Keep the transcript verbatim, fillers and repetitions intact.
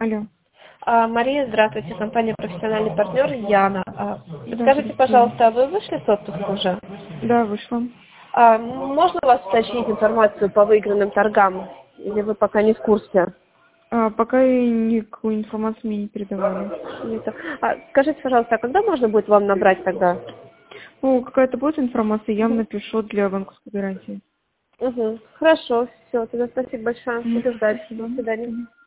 Алло. А, Мария, здравствуйте, компания «Профессиональный партнер» Яна. А, Скажите, Здравствуйте. пожалуйста, а вы вышли с отпуска уже? Да, вышла. А, можно у вас уточнить информацию по выигранным торгам? Или вы пока не в курсе? А, пока и никакую информацию мне не передавали. Нет. А, скажите, пожалуйста, а когда можно будет вам набрать тогда? Ну, какая-то будет информация, я вам Угу. напишу для банковской гарантии. Угу. Хорошо, все, тогда спасибо большое. Мгм. Буду ждать. До Спасибо. свидания. Мгм.